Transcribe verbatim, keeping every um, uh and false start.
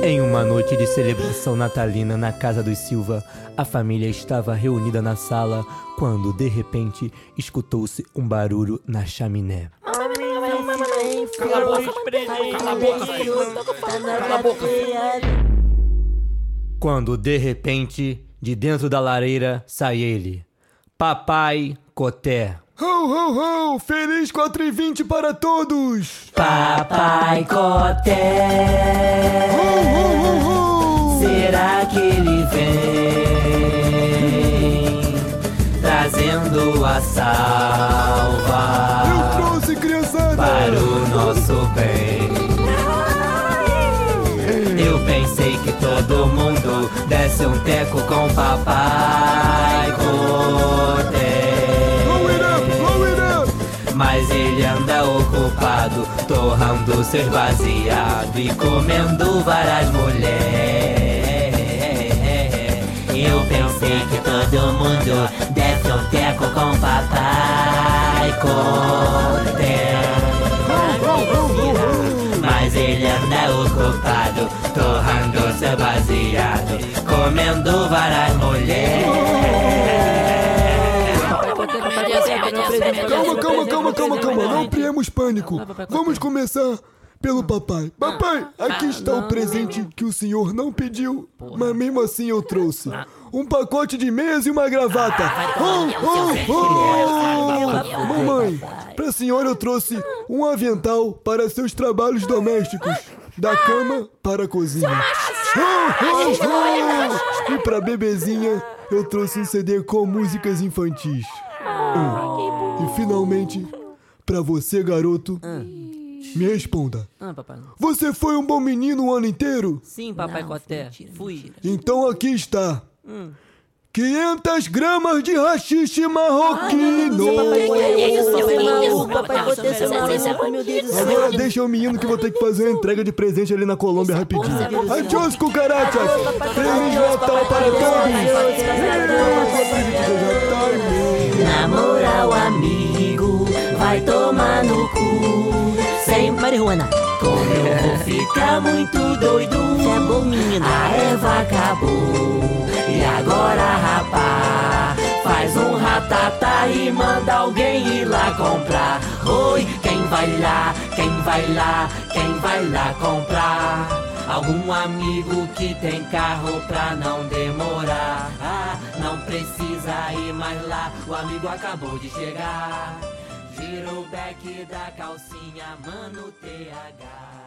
Em uma noite de celebração natalina na casa dos Silva, a família estava reunida na sala quando, de repente, escutou-se um barulho na chaminé. Cala a boca, cala a boca, cala a boca. Quando, de repente, de dentro da lareira, sai ele, Papai Coté. Ho, ho, ho! Feliz quatro e vinte para todos! Papai Coté, Ho, ho, ho, ho! será que ele vem trazendo a salva Eu trouxe, criançada! para o nosso bem? Eu pensei que todo mundo desse um teco com Papai Coté, mas ele anda ocupado, torrando seus baseados e comendo várias mulheres. Eu pensei que todo mundo desse um teco com Papai Coté, mas ele anda ocupado, torrando seu baseado, comendo várias mulheres. Calma, calma, calma, calma, calma. Não criemos pânico. Vamos começar pelo papai. Papai, aqui está o presente que o senhor não pediu, mas mesmo assim eu trouxe. Um pacote de meias e uma gravata. Oh, oh, oh! Mamãe, pra senhora eu trouxe um avental para seus trabalhos domésticos. Da cama para a cozinha. Oh, oh, oh! E pra bebezinha eu trouxe um C D com músicas infantis. Hum. E finalmente, pra você, garoto, me responda. Ah, papai. Você foi um bom menino o ano inteiro? Sim, Papai Coté, fui. Então aqui está. Hum. quinhentas gramas de haxixe marroquino. Agora deixa o menino que eu vou ter que fazer uma entrega de presente ali na Colômbia rapidinho. Adiós, cucarachas! Feliz Natal para todos! Na moral, amigo, vai tomar no cu. Sem marihuana. como eu vou ficar muito doido. Você é bom menino. A erva acabou e agora, rapá, faz um ratatá e manda alguém ir lá comprar. Oi, quem vai lá, quem vai lá, quem vai lá comprar? Algum amigo que tem carro pra não demorar. Ah, não precisa ir mais lá, o amigo acabou de chegar. Gira o back da calcinha, mano, T H.